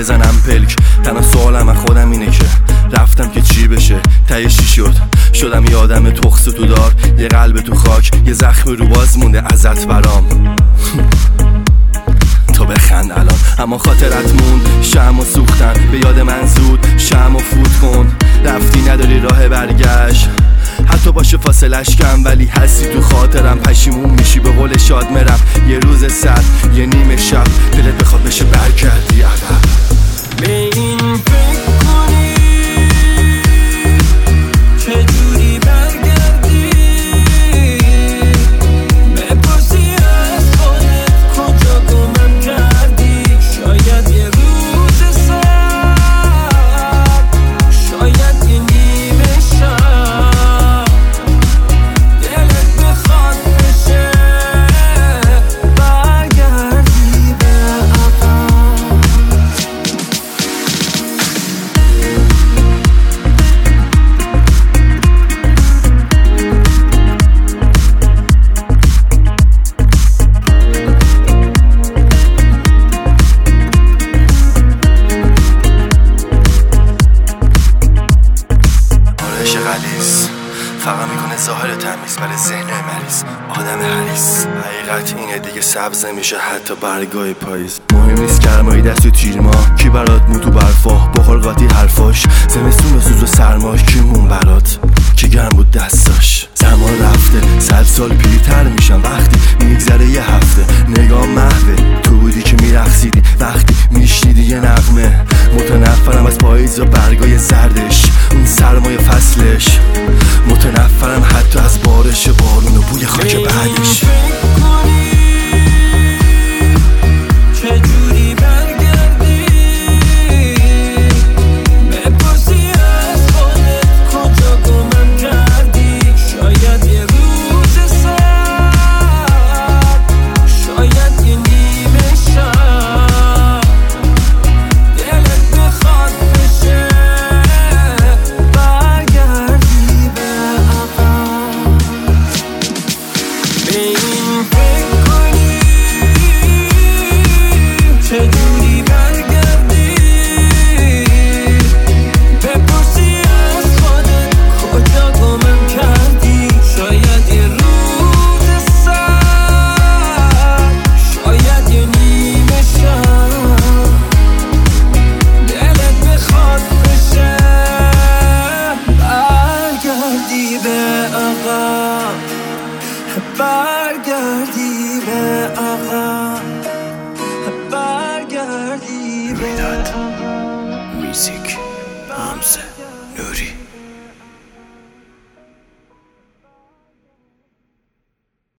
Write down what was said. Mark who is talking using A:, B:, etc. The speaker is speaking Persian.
A: بزنم پلک. تنها سوالم از خودم اینه که رفتم که چی بشه، ته چی شد؟ شدم یه آدم تخس تو دار، یه قلب تو خاک، یه زخم رو باز مونده ازت برام. تو بخند الان، اما خاطرت موند. شمع سوختن به یاد من زود، شمع فوت کن. رفتی نداری راه برگشت، حتی باشه فاصلش کم، ولی هستی تو خاطرم. پشیمون میشی به قول شاد مرم، یه روز سرد، یه نیمه شب، دلت بخواد بشه برگردی عقب.
B: به این فکر کنی چجوری برگردی، بپرسی از خودت کجا گمم کردی. شاید یه روز سرد، شاید یه نیمه شب، دلت بخواد بشه برگردی به عقب.
A: غلیظ فقط میکنه ظاهر تمیز برای ذهن مریض. آدم حریص حقیقت اینه دیگه، سبز نمیشه حتی برگای پاییز. مهم نیست گرمایی دست و تیر ماه، کی برات مو تو برفا بخور قاطی حرفاش. زمستون و سوز و سرماش کی مون برات، کی گرم بود دستاش. زمان رفته 100 سال پیرتر میشم وقتی میگذره یه هفته. نگاه محوه تو بودی که میرقصیدی وقتی میشنیدی یه نغمه. متنفرم از پاییز و برگای زردش، اون سرمای فصلش. متنفرم حتی از بارش بارون و بوی خاک بعدش.
B: چجوری برگردی، بپرسی از خودت کجا گمم کردی. شاید یه روز سرد، شاید یه نیمه شب، دلت بخواد بشه برگردی به عقب. به این فکر کنی چجوری برگردی، بپرسی از خودت کجا گمم کردی. شاید یه روز سرد، شاید یه نیمه شب، دلت بخواد بشه برگردی به عقب. برگردی به عقب، برگردی به عقب.
A: میوزیک حمزه نوری.